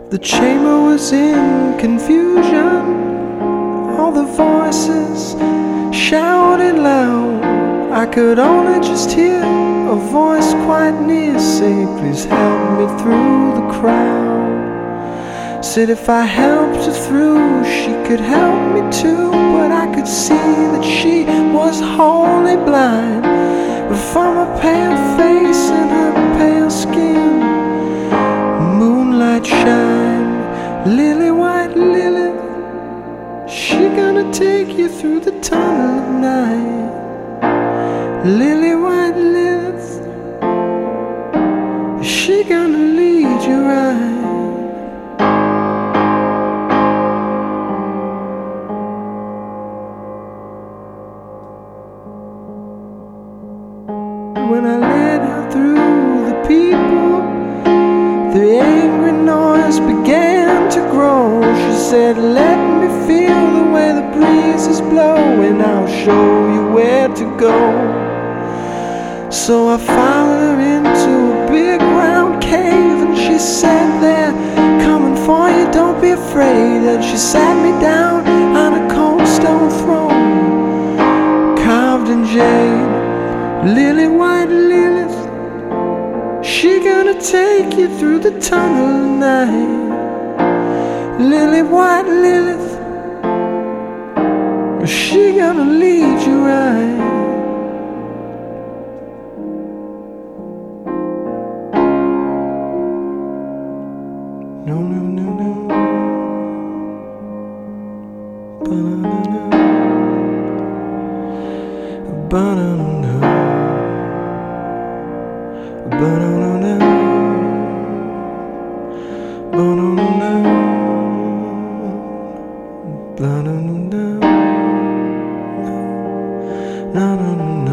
The chamber was in confusion, all the voices shouted loud. I could only just hear a voice quite near say, please help me through the crowd. Said if I helped her through, she could help me too. But I could see that she was wholly blind, but from her pale face and her pale skin, moonlight shine, lily white lily. She gonna take you through the tunnel of night. Lily white lilies, she gonna lead you right. When I led her through the people, the angry noise began to grow. She said, let me feel the way the breezes blow, and I'll show you where to go. So I followed her into a big round cave, and she said, they're coming for you, don't be afraid. And she sat me down on a cold stone throne, carved in jade, lily white lilies. She gonna take you through the tunnel of night. Lily white lilies, she gonna lead you right. No, no, no, no. Ba-na-na-na. Ba-na-na-na. Ba-na-na-na. Ba-na-na-na. Ba-na-na-na. Na-na-na-na.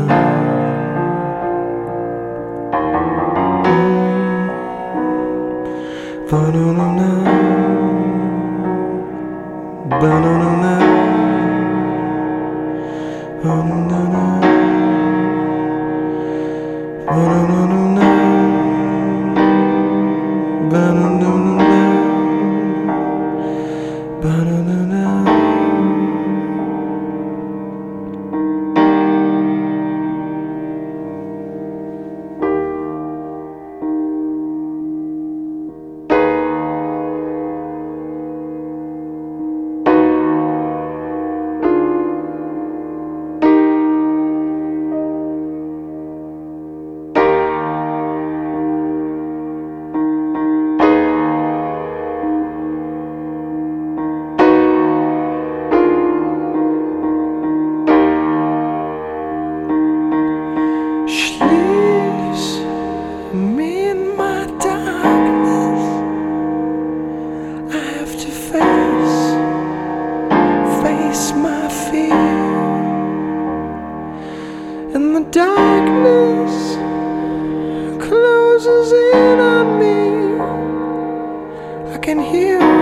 Ba-na-na-na. Ba-na-na-na. Ba-na-na-na. Ba-na-na-na. Ba-na-na-na. Ba-na-na-na. She leaves me in my darkness. I have to face my fear. And the darkness closes in on me. I can hear